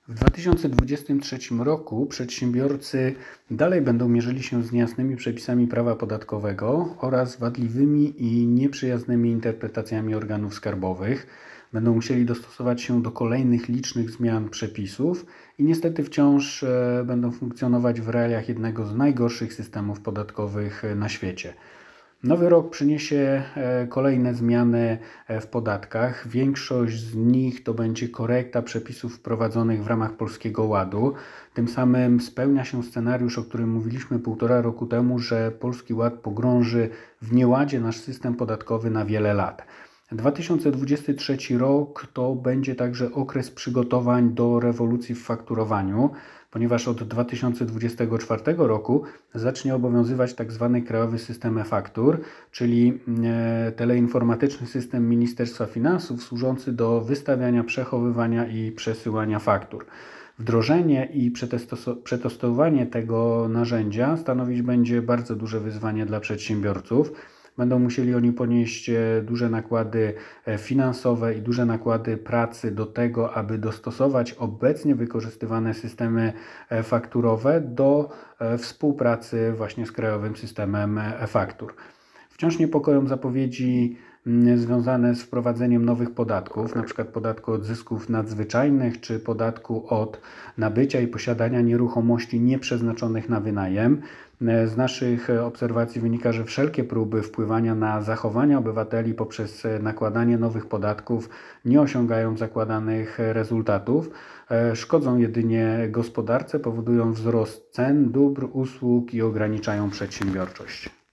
W 2023 roku przedsiębiorcy dalej będą mierzyli się z niejasnymi przepisami prawa podatkowego oraz wadliwymi i nieprzyjaznymi interpretacjami organów skarbowych. Będą musieli dostosować się do kolejnych licznych zmian przepisów i niestety wciąż będą funkcjonować w realiach jednego z najgorszych systemów podatkowych na świecie. Nowy rok przyniesie kolejne zmiany w podatkach. Większość z nich to będzie korekta przepisów wprowadzonych w ramach Polskiego Ładu. Tym samym spełnia się scenariusz, o którym mówiliśmy 1,5 roku temu, że Polski Ład pogrąży w nieładzie nasz system podatkowy na wiele lat. 2023 rok to będzie także okres przygotowań do rewolucji w fakturowaniu, ponieważ od 2024 roku zacznie obowiązywać tzw. Krajowy System e-Faktur, czyli teleinformatyczny system Ministerstwa Finansów służący do wystawiania, przechowywania i przesyłania faktur. Wdrożenie i przetestowanie tego narzędzia stanowić będzie bardzo duże wyzwanie dla przedsiębiorców. Będą musieli oni ponieść duże nakłady finansowe i duże nakłady pracy do tego, aby dostosować obecnie wykorzystywane systemy fakturowe do współpracy właśnie z Krajowym Systemem e-Faktur. Wciąż niepokoją zapowiedzi związane z wprowadzeniem nowych podatków, np. podatku od zysków nadzwyczajnych czy podatku od nabycia i posiadania nieruchomości nieprzeznaczonych na wynajem. Z naszych obserwacji wynika, że wszelkie próby wpływania na zachowania obywateli poprzez nakładanie nowych podatków nie osiągają zakładanych rezultatów, szkodzą jedynie gospodarce, powodują wzrost cen, dóbr, usług i ograniczają przedsiębiorczość.